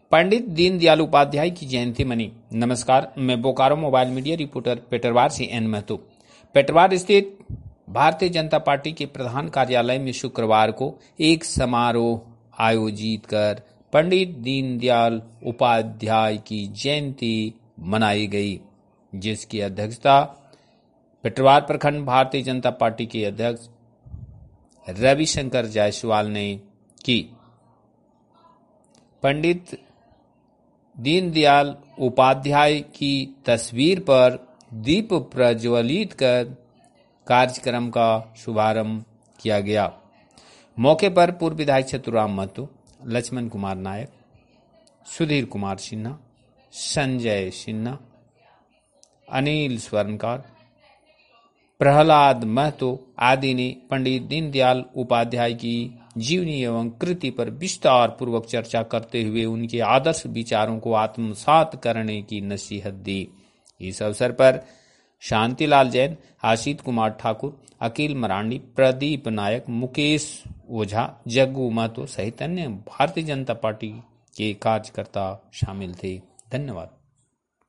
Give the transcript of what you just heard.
पंडित दीनदयाल उपाध्याय की जयंती मनी। नमस्कार, मैं Bokaro mobile media reporter Petarwar से एन महतो। पेटरवार स्थित भारतीय जनता पार्टी के प्रधान कार्यालय में शुक्रवार को एक समारोह आयोजित कर पंडित दीनदयाल उपाध्याय की जयंती मनाई गई, जिसकी अध्यक्षता पेटरवार प्रखंड भारतीय जनता पार्टी के अध्यक्ष रविशंकर जायसवाल ने की। पंडित दीनदयाल उपाध्याय की तस्वीर पर दीप प्रज्वलित कर कार्यक्रम का शुभारंभ किया गया। मौके पर पूर्व विधायक चतुराम महतो, लक्ष्मण कुमार नायक, सुधीर कुमार सिन्हा, संजय सिन्हा, अनिल स्वर्णकार, प्रहलाद महतो आदि ने पंडित दीनदयाल उपाध्याय की जीवनी एवं कृति पर विस्तार पूर्वक चर्चा करते हुए उनके आदर्श विचारों को आत्मसात करने की नसीहत दी। इस अवसर पर शांतिलाल जैन, आशीष कुमार ठाकुर, अकील मरांडी, प्रदीप नायक, मुकेश ओझा, जग्गू महतो सहित अन्य भारतीय जनता पार्टी के कार्यकर्ता शामिल थे। धन्यवाद।